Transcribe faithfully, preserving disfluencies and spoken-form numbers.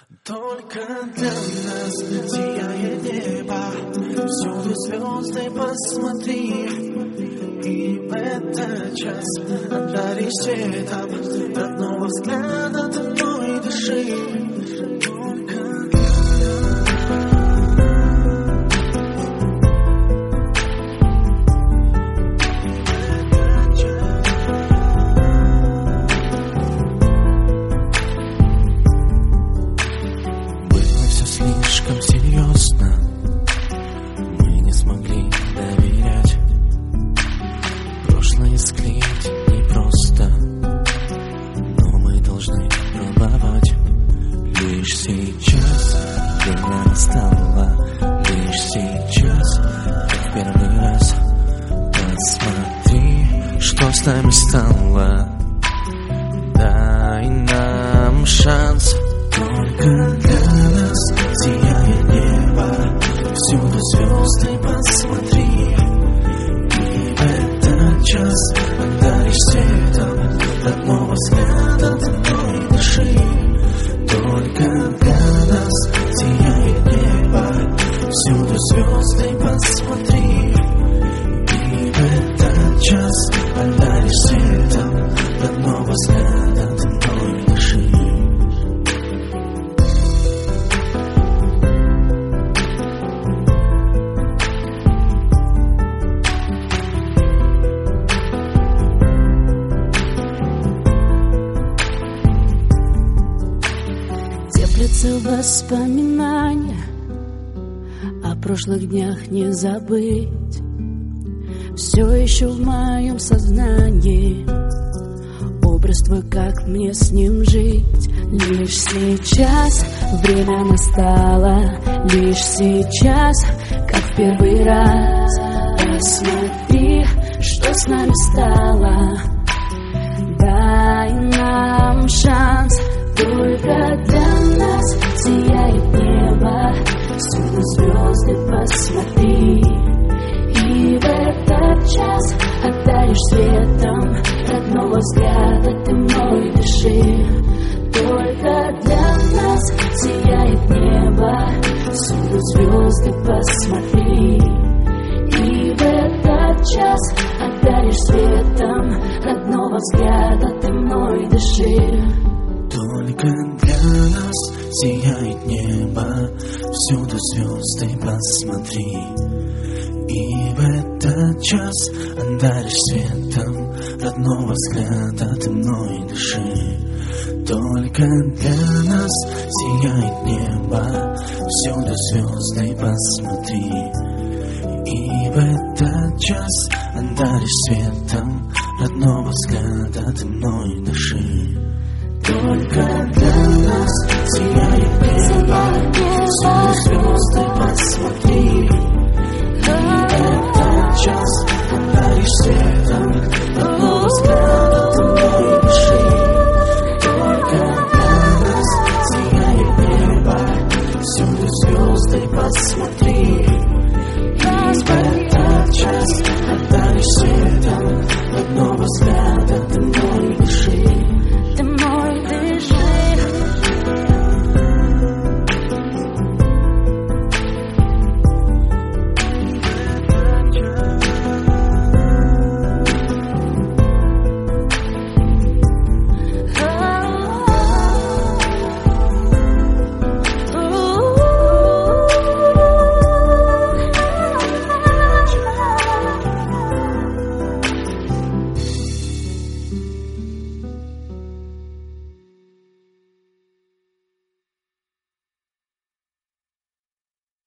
Только для нас сияет небо, всюду звезды посмотри. И в этот час одари светом родного взгляда, ты мной дыши. Только слишком серьезно, мы не смогли доверять. Прошлое склеить непросто, но мы должны пробовать. Лишь сейчас время настало, лишь сейчас, как в первый раз. Посмотри, что с нами стало. Дай нам шанс. Только для нас сияет небо, всюду звезды посмотри. И в этот час одаришь светом родного взгляда, ты мной дыши. Только для нас сияет небо, всюду звезды посмотри. И в этот час одаришь светом родного взгляда, ты мной дыши. Теплятся воспоминания, о прошлых днях не забыть. Все еще в моем сознании образ твой, как мне с ним жить. Лишь сейчас время настало, лишь сейчас, как в первый раз. Посмотри, что с нами стало. Дай нам шанс. Только для нас сияет небо, всюду звезды посмотри. И в этот час одаришь светом родного взгляда, ты мной дыши. Только для нас сияет небо, всюду звезды посмотри. И в этот час одаришь светом родного взгляда, ты мной дыши. Только для нас сияет небо, всюду звезды посмотри. И в этот час одаришь светом родного взгляда, ты мной дыши. Только для нас сияет небо, всюду звезды посмотри. И в этот час одаришь светом родного взгляда, ты мной дыши. Только